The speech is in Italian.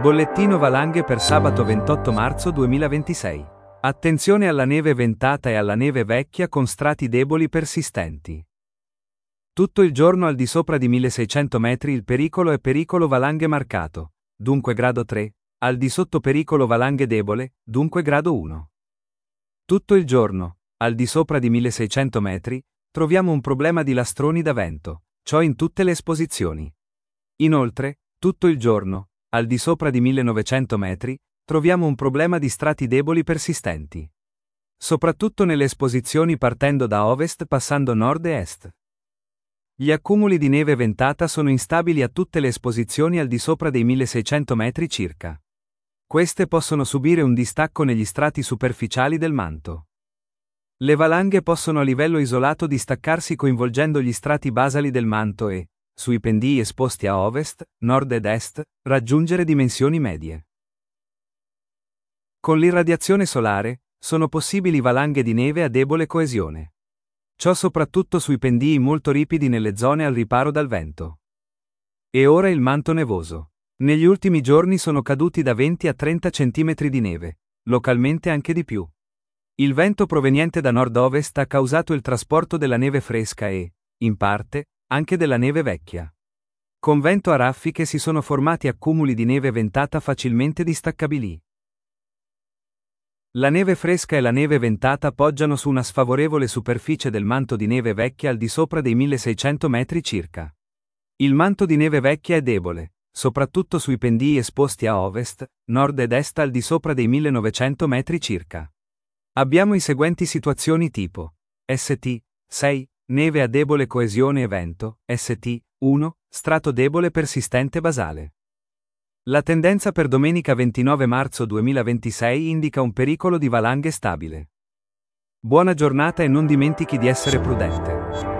Bollettino valanghe per sabato 28 marzo 2026. Attenzione alla neve ventata e alla neve vecchia con strati deboli persistenti. Tutto il giorno al di sopra di 1600 metri il pericolo è pericolo valanghe marcato, dunque grado 3, al di sotto pericolo valanghe debole, dunque grado 1. Tutto il giorno, al di sopra di 1600 metri, troviamo un problema di lastroni da vento, ciò in tutte le esposizioni. Inoltre, tutto il giorno, al di sopra di 1900 metri, troviamo un problema di strati deboli persistenti. Soprattutto nelle esposizioni partendo da ovest passando nord e est. Gli accumuli di neve ventata sono instabili a tutte le esposizioni al di sopra dei 1600 metri circa. Queste possono subire un distacco negli strati superficiali del manto. Le valanghe possono a livello isolato distaccarsi coinvolgendo gli strati basali del manto e, sui pendii esposti a ovest, nord ed est, raggiungere dimensioni medie. Con l'irradiazione solare, sono possibili valanghe di neve a debole coesione. Ciò soprattutto sui pendii molto ripidi nelle zone al riparo dal vento. E ora il manto nevoso. Negli ultimi giorni sono caduti da 20 a 30 cm di neve, localmente anche di più. Il vento proveniente da nord-ovest ha causato il trasporto della neve fresca e, in parte, anche della neve vecchia. Con vento a raffiche si sono formati accumuli di neve ventata facilmente distaccabili. La neve fresca e la neve ventata poggiano su una sfavorevole superficie del manto di neve vecchia al di sopra dei 1600 metri circa. Il manto di neve vecchia è debole, soprattutto sui pendii esposti a ovest, nord ed est al di sopra dei 1900 metri circa. Abbiamo i seguenti situazioni tipo: St. 6. Neve a debole coesione e vento, St. 1. Strato debole persistente basale. La tendenza per domenica 29 marzo 2026 indica un pericolo di valanghe stabile. Buona giornata e non dimentichi di essere prudente.